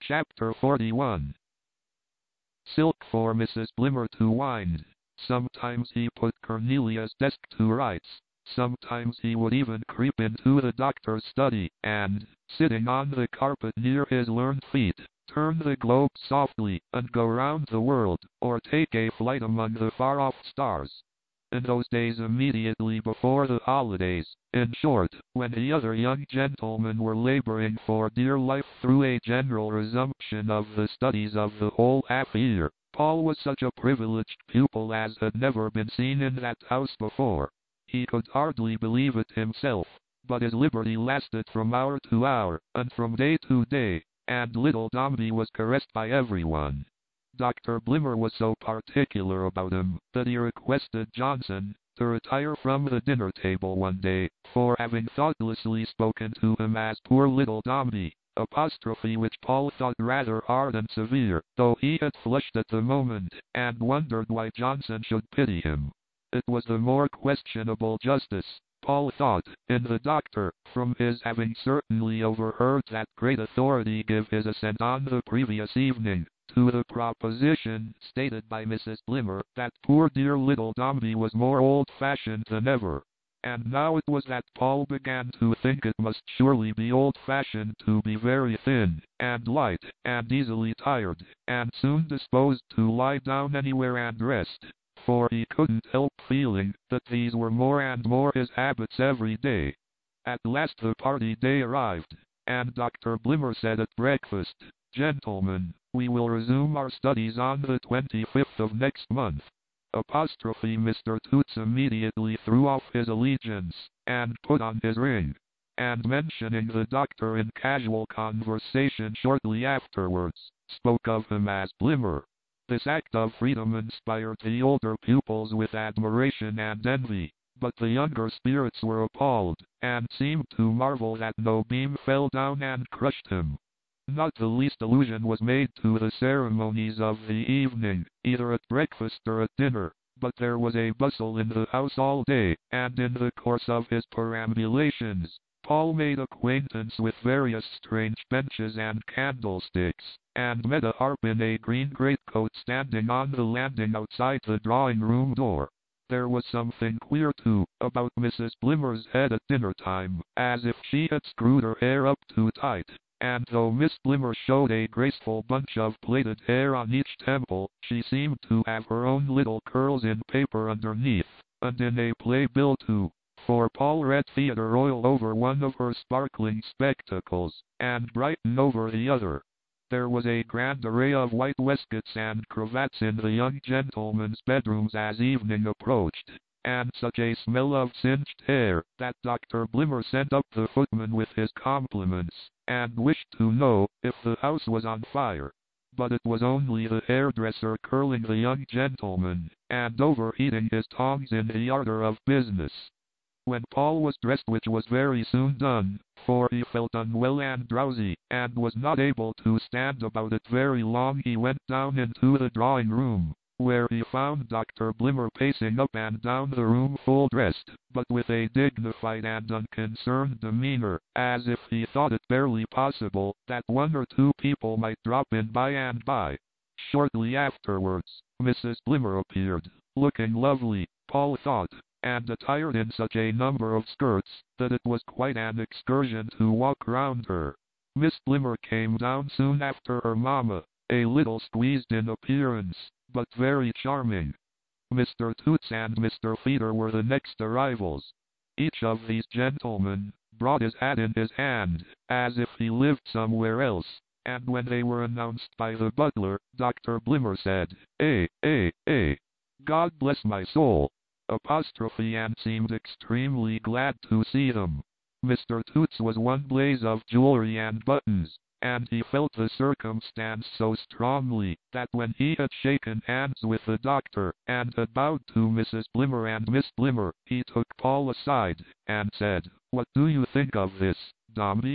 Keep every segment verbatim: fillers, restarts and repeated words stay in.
Chapter forty-one. Silk for Missus Blimmer to wind. Sometimes he put Cornelia's desk to rights. Sometimes he would even creep into the doctor's study, and, sitting on the carpet near his learned feet, turn the globe softly, and go round the world, or take a flight among the far-off stars. In those days immediately before the holidays, in short, when the other young gentlemen were laboring for dear life through a general resumption of the studies of the whole half-year, Paul was such a privileged pupil as had never been seen in that house before. He could hardly believe it himself, but his liberty lasted from hour to hour, and from day to day, and little Dombey was caressed by everyone. Doctor Blimmer was so particular about him, that he requested Johnson to retire from the dinner table one day, for having thoughtlessly spoken to him as poor little Dombey, apostrophe which Paul thought rather hard and severe, though he had flushed at the moment, and wondered why Johnson should pity him. It was the more questionable justice, Paul thought, in the doctor, from his having certainly overheard that great authority give his assent on the previous evening to the proposition stated by Missus Blimmer that poor dear little Dombey was more old-fashioned than ever. And now it was that Paul began to think it must surely be old-fashioned to be very thin, and light, and easily tired, and soon disposed to lie down anywhere and rest, for he couldn't help feeling that these were more and more his habits every day. At last the party day arrived, and Doctor Blimmer said at breakfast, "Gentlemen, we will resume our studies on the twenty-fifth of next month." Apostrophe Mister Toots immediately threw off his allegiance, and put on his ring, and mentioning the doctor in casual conversation shortly afterwards, spoke of him as Blimmer. This act of freedom inspired the older pupils with admiration and envy, but the younger spirits were appalled, and seemed to marvel that no beam fell down and crushed him. Not the least allusion was made to the ceremonies of the evening, either at breakfast or at dinner, but there was a bustle in the house all day, and in the course of his perambulations, Paul made acquaintance with various strange benches and candlesticks, and met a harp in a green greatcoat standing on the landing outside the drawing-room door. There was something queer, too, about Missus Blimmer's head at dinner-time, as if she had screwed her hair up too tight. And though Miss Blimmer showed a graceful bunch of plaited hair on each temple, she seemed to have her own little curls in paper underneath, and in a playbill too, for Paul read Theatre Royal over one of her sparkling spectacles, and Brighton over the other. There was a grand array of white waistcoats and cravats in the young gentlemen's bedrooms as evening approached, and such a smell of singed hair, that Doctor Blimmer sent up the footman with his compliments, and wished to know if the house was on fire. But it was only the hairdresser curling the young gentleman, and overheating his tongs in the ardour of business. When Paul was dressed, which was very soon done, for he felt unwell and drowsy, and was not able to stand about it very long, he went down into the drawing-room, where he found Doctor Blimmer pacing up and down the room full dressed, but with a dignified and unconcerned demeanor, as if he thought it barely possible that one or two people might drop in by and by. Shortly afterwards, Missus Blimmer appeared, looking lovely, Paul thought, and attired in such a number of skirts, that it was quite an excursion to walk round her. Miss Blimmer came down soon after her mamma, a little squeezed in appearance, but very charming. Mister Toots and Mister Feeder were the next arrivals. Each of these gentlemen brought his hat in his hand, as if he lived somewhere else, and when they were announced by the butler, Doctor Blimmer said, "Eh, eh, eh, God bless my soul," apostrophe, and seemed extremely glad to see them. Mister Toots was one blaze of jewelry and buttons, and he felt the circumstance so strongly, that when he had shaken hands with the doctor, and had bowed to Missus Blimmer and Miss Blimmer, he took Paul aside, and said, "What do you think of this, Dombey?"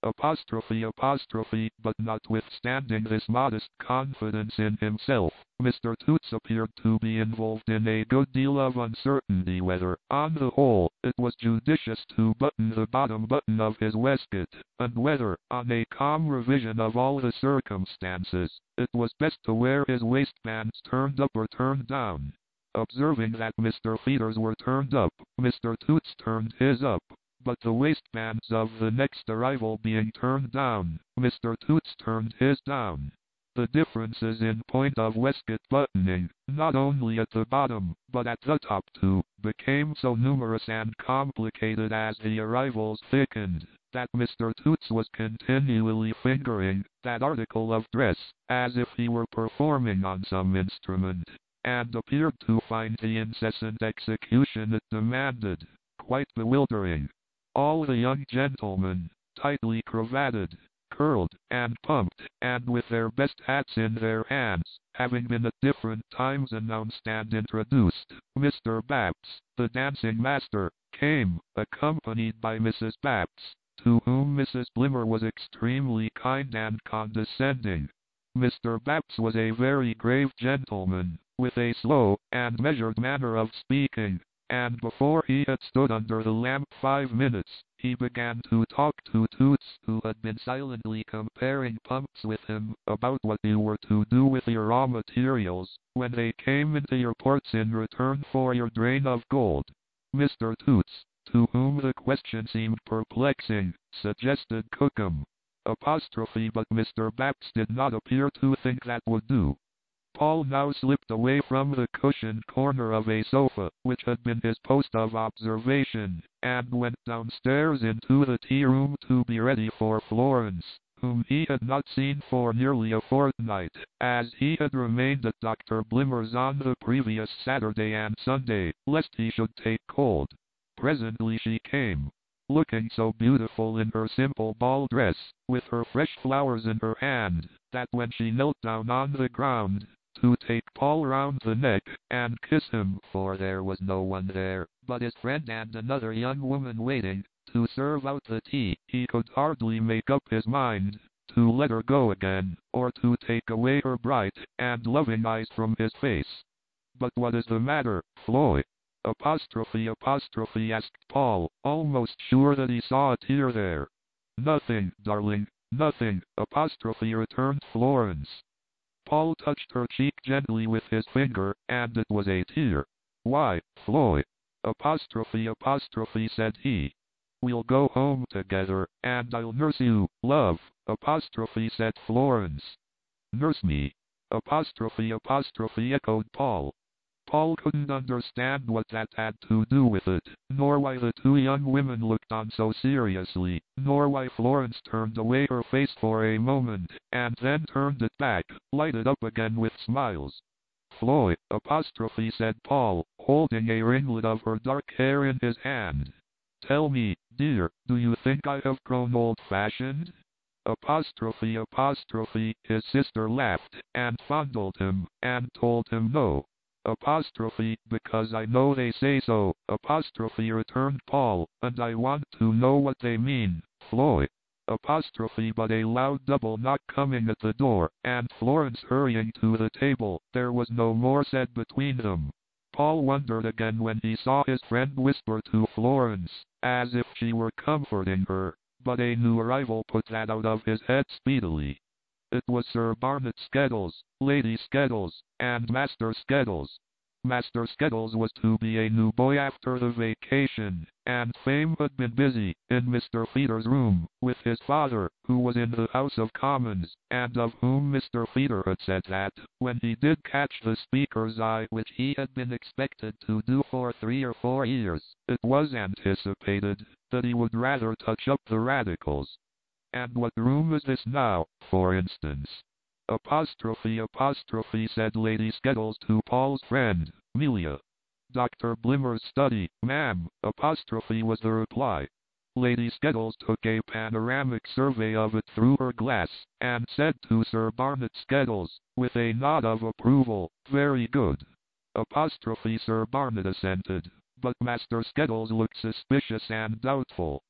Apostrophe apostrophe, but notwithstanding this modest confidence in himself, Mister Toots appeared to be involved in a good deal of uncertainty whether, on the whole, it was judicious to button the bottom button of his waistcoat, and whether, on a calm revision of all the circumstances, it was best to wear his waistbands turned up or turned down. Observing that Mister Feeder's were turned up, Mister Toots turned his up, but the waistbands of the next arrival being turned down, Mister Toots turned his down. The differences in point of waistcoat buttoning, not only at the bottom, but at the top too, became so numerous and complicated as the arrivals thickened, that Mister Toots was continually fingering that article of dress, as if he were performing on some instrument, and appeared to find the incessant execution it demanded quite bewildering. All the young gentlemen, tightly cravated, curled, and pumped, and with their best hats in their hands, having been at different times announced and introduced, Mister Baps, the dancing master, came, accompanied by Missus Baps, to whom Missus Blimmer was extremely kind and condescending. Mister Baps was a very grave gentleman, with a slow and measured manner of speaking, and before he had stood under the lamp five minutes, he began to talk to Toots, who had been silently comparing pumps with him, about what you were to do with your raw materials, when they came into your ports in return for your drain of gold. Mister Toots, to whom the question seemed perplexing, suggested Cookham. Apostrophe, but Mister Baps did not appear to think that would do. Paul now slipped away from the cushioned corner of a sofa, which had been his post of observation, and went downstairs into the tea-room to be ready for Florence, whom he had not seen for nearly a fortnight, as he had remained at Doctor Blimmer's on the previous Saturday and Sunday, lest he should take cold. Presently she came, looking so beautiful in her simple ball dress, with her fresh flowers in her hand, that when she knelt down on the ground, to take Paul round the neck, and kiss him, for there was no one there, but his friend and another young woman waiting, to serve out the tea, he could hardly make up his mind, to let her go again, or to take away her bright and loving eyes from his face. But what is the matter, Floy? Apostrophe apostrophe asked Paul, almost sure that he saw a tear there. Nothing, darling, nothing, apostrophe returned Florence. Paul touched her cheek gently with his finger, and it was a tear. Why, Floy, apostrophe apostrophe said he. We'll go home together, and I'll nurse you, love, apostrophe said Florence. Nurse me, apostrophe apostrophe echoed Paul. Paul couldn't understand what that had to do with it, nor why the two young women looked on so seriously, nor why Florence turned away her face for a moment, and then turned it back, lighted up again with smiles. Floy, apostrophe said Paul, holding a ringlet of her dark hair in his hand. Tell me, dear, do you think I have grown old-fashioned? Apostrophe apostrophe, his sister laughed, and fondled him, and told him no. Apostrophe, because I know they say so, apostrophe returned Paul, and I want to know what they mean, Floy. Apostrophe, but a loud double knock coming at the door, and Florence hurrying to the table, there was no more said between them. Paul wondered again when he saw his friend whisper to Florence, as if she were comforting her, but a new arrival put that out of his head speedily. It was Sir Barnet Skettles, Lady Skettles, and Master Skettles. Master Skettles was to be a new boy after the vacation, and Fame had been busy, in Mister Feeder's room, with his father, who was in the House of Commons, and of whom Mister Feeder had said that, when he did catch the Speaker's eye, which he had been expected to do for three or four years, it was anticipated that he would rather touch up the Radicals. And what room is this now, for instance? Apostrophe apostrophe said Lady Skettles to Paul's friend, Melia. Doctor Blimmer's study, ma'am, apostrophe was the reply. Lady Skettles took a panoramic survey of it through her glass, and said to Sir Barnet Skettles, with a nod of approval, very good. Apostrophe Sir Barnet assented, but Master Skettles looked suspicious and doubtful.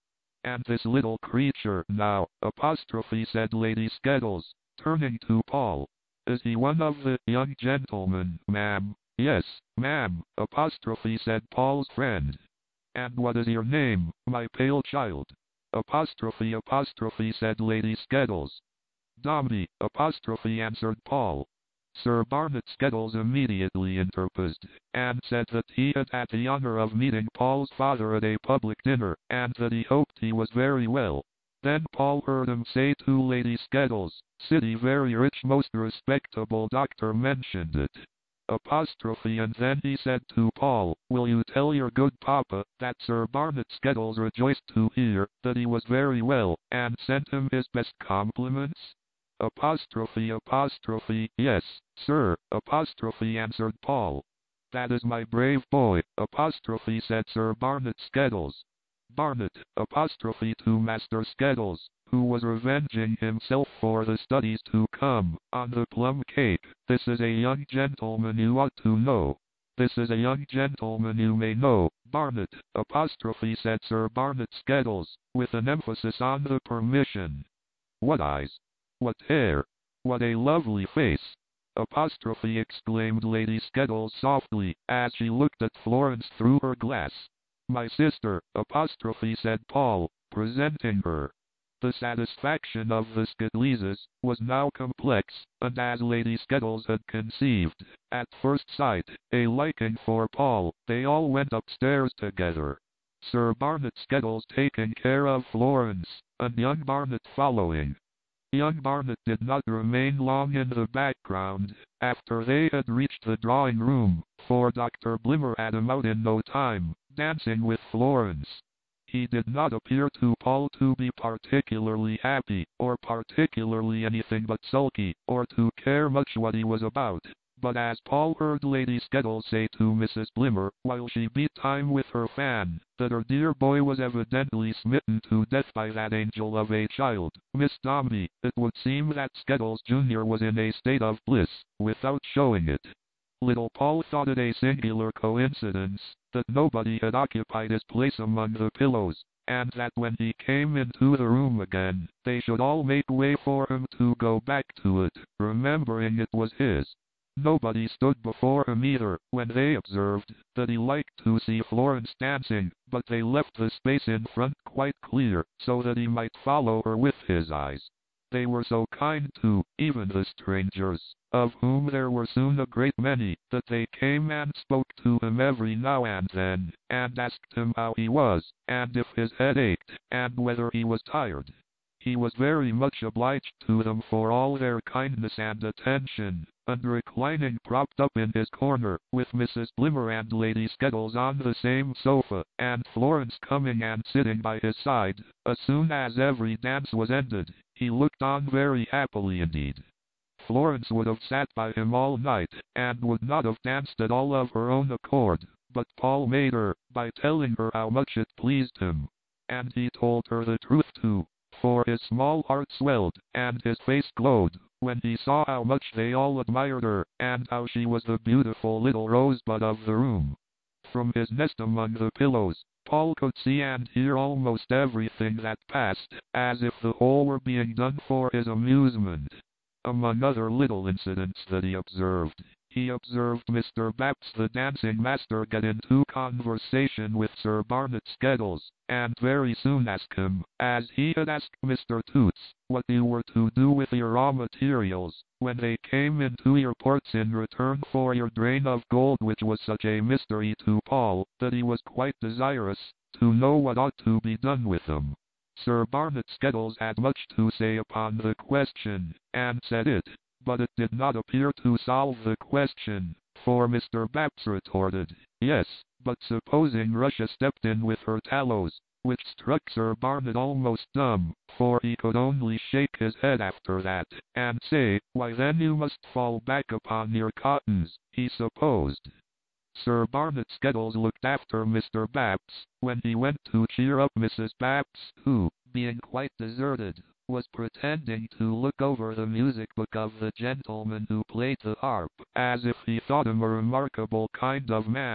and this little creature now, apostrophe said Lady Skettles, turning to Paul. Is he one of the young gentlemen, ma'am? Yes, ma'am, apostrophe said Paul's friend. And what is your name, my pale child? Apostrophe apostrophe said Lady Skettles. Dombey, apostrophe answered Paul. Sir Barnet Skettles immediately interposed, and said that he had had the honor of meeting Paul's father at a public dinner, and that he hoped he was very well. Then Paul heard him say to Lady Skettles, City very rich most respectable doctor mentioned it. Apostrophe and then he said to Paul, will you tell your good papa, that Sir Barnet Skettles rejoiced to hear, that he was very well, and sent him his best compliments? Apostrophe apostrophe, yes, sir, apostrophe answered Paul. That is my brave boy, apostrophe said Sir Barnet Skettles. Barnet, apostrophe to Master Skettles, who was revenging himself for the studies to come, on the plum cake. This is a young gentleman you ought to know. This is a young gentleman you may know, Barnet, apostrophe said Sir Barnet Skettles, with an emphasis on the permission. What eyes! What hair! What a lovely face! Apostrophe exclaimed Lady Skettles softly, as she looked at Florence through her glass. My sister, apostrophe said Paul, presenting her. The satisfaction of the Skettleses was now complex, and as Lady Skettles had conceived, at first sight, a liking for Paul, they all went upstairs together. Sir Barnet Skettles taking care of Florence, and young Barnet following. Young Barnet did not remain long in the background, after they had reached the drawing room, for Doctor Blimmer had him out in no time, dancing with Florence. He did not appear to Paul to be particularly happy, or particularly anything but sulky, or to care much what he was about. But as Paul heard Lady Skettles say to Missus Blimmer, while she beat time with her fan, that her dear boy was evidently smitten to death by that angel of a child, Miss Dombey, it would seem that Skettles Junior was in a state of bliss, without showing it. Little Paul thought it a singular coincidence, that nobody had occupied his place among the pillows, and that when he came into the room again, they should all make way for him to go back to it, remembering it was his. Nobody stood before him either, when they observed that he liked to see Florence dancing, but they left the space in front quite clear, so that he might follow her with his eyes. They were so kind too, even the strangers, of whom there were soon a great many, that they came and spoke to him every now and then, and asked him how he was, and if his head ached, and whether he was tired. He was very much obliged to them for all their kindness and attention, and reclining propped up in his corner, with Missus Blimmer and Lady Skettles on the same sofa, and Florence coming and sitting by his side, as soon as every dance was ended, he looked on very happily indeed. Florence would have sat by him all night, and would not have danced at all of her own accord, but Paul made her, by telling her how much it pleased him. And he told her the truth too, for his small heart swelled, and his face glowed, when he saw how much they all admired her, and how she was the beautiful little rosebud of the room. From his nest among the pillows, Paul could see and hear almost everything that passed, as if the whole were being done for his amusement. Among other little incidents that he observed, he observed Mister Baps the dancing master get into conversation with Sir Barnet Skettles, and very soon ask him, as he had asked Mister Toots, what you were to do with your raw materials, when they came into your ports in return for your drain of gold, which was such a mystery to Paul, that he was quite desirous to know what ought to be done with them. Sir Barnet Skettles had much to say upon the question, and said it, but it did not appear to solve the question, for Mister Baps retorted, yes, but supposing Russia stepped in with her tallows, which struck Sir Barnet almost dumb, for he could only shake his head after that, and say, why then you must fall back upon your cottons, he supposed. Sir Barnet Skettles looked after Mister Baps, when he went to cheer up Missus Baps, who, being quite deserted, was pretending to look over the music book of the gentleman who played the harp, as if he thought him a remarkable kind of man,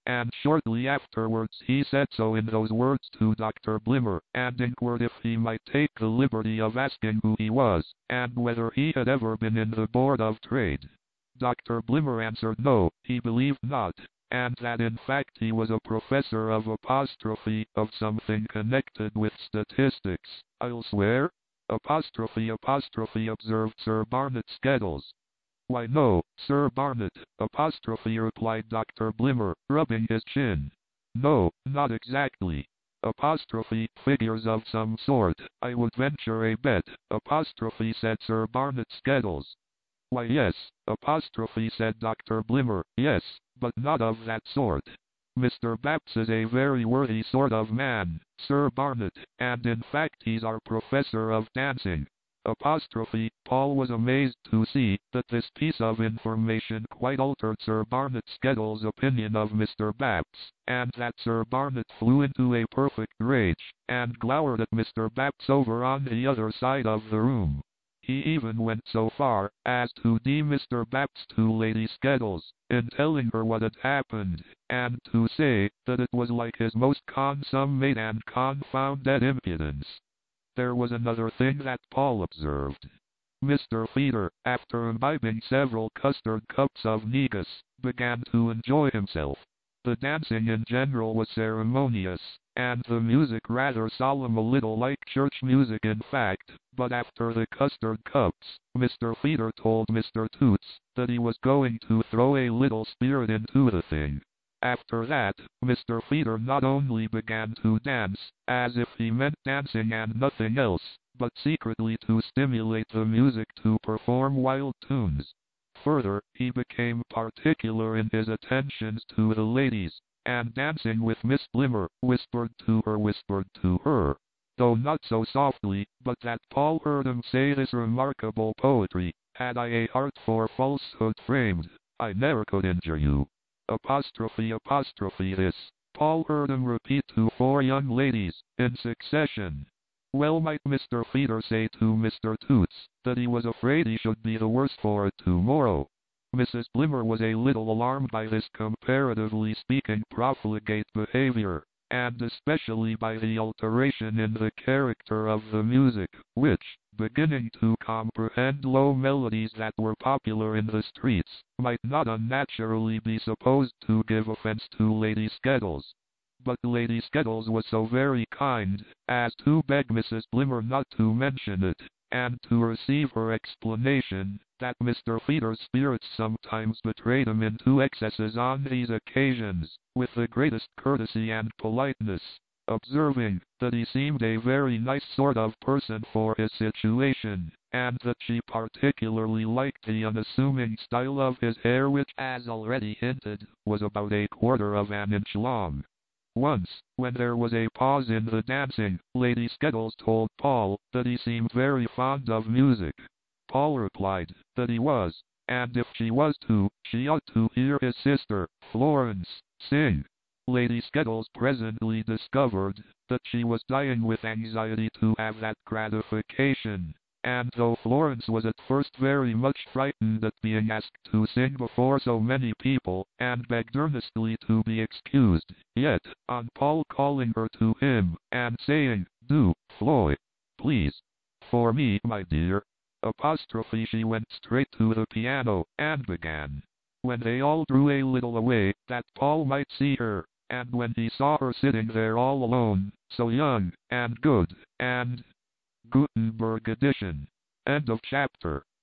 and shortly afterwards he said so in those words to Doctor Blimmer, and inquired if he might take the liberty of asking who he was, and whether he had ever been in the Board of Trade. Doctor Blimmer answered no, he believed not, and that in fact he was a professor of apostrophe of something connected with statistics. I'll swear? Apostrophe apostrophe observed Sir Barnet Skettles. Why no, Sir Barnet, apostrophe replied Doctor Blimmer, rubbing his chin. No, not exactly. Apostrophe, figures of some sort, I would venture a bet, apostrophe said Sir Barnet Skettles. Why yes, apostrophe said Doctor Blimmer, yes, but not of that sort. Mister Baps is a very worthy sort of man, Sir Barnet, and in fact he's our professor of dancing. Apostrophe, Paul was amazed to see that this piece of information quite altered Sir Barnet Skettles' opinion of Mister Baps, and that Sir Barnet flew into a perfect rage, and glowered at Mister Baps over on the other side of the room. He even went so far as to deem Mister Baps to Lady Skettles, in telling her what had happened, and to say that it was like his most consummate and confounded impudence. There was another thing that Paul observed. Mister Feeder, after imbibing several custard cups of negus, began to enjoy himself. The dancing in general was ceremonious, and the music rather solemn, a little like church music in fact, but after the custard cups, Mister Feeder told Mister Toots that he was going to throw a little spirit into the thing. After that, Mister Feeder not only began to dance, as if he meant dancing and nothing else, but secretly to stimulate the music to perform wild tunes. Further, he became particular in his attentions to the ladies, and dancing with Miss Blimmer, whispered to her, whispered to her, though not so softly, but that Paul heard him say this remarkable poetry, had I a heart for falsehood framed, I never could injure you. Apostrophe apostrophe this, Paul heard him repeat to four young ladies, in succession. Well might Mister Feeder say to Mister Toots that he was afraid he should be the worse for it tomorrow. Missus Blimmer was a little alarmed by this comparatively speaking profligate behavior, and especially by the alteration in the character of the music, which, beginning to comprehend low melodies that were popular in the streets, might not unnaturally be supposed to give offense to Lady Skettles. But Lady Skettles was so very kind as to beg Missus Blimmer not to mention it, and to receive her explanation, that Mister Feeder's spirits sometimes betrayed him into excesses on these occasions, with the greatest courtesy and politeness, observing that he seemed a very nice sort of person for his situation, and that she particularly liked the unassuming style of his hair, which, as already hinted, was about a quarter of an inch long. Once, when there was a pause in the dancing, Lady Skettles told Paul that he seemed very fond of music. Paul replied that he was, and if she was too, she ought to hear his sister, Florence, sing. Lady Skettles presently discovered that she was dying with anxiety to have that gratification, and though Florence was at first very much frightened at being asked to sing before so many people, and begged earnestly to be excused, yet, on Paul calling her to him, and saying, "Do, Floy, please, for me, my dear," apostrophe, she went straight to the piano, and began. When they all drew a little away, that Paul might see her, and when he saw her sitting there all alone, so young, and good, and... Gutenberg edition. End of chapter.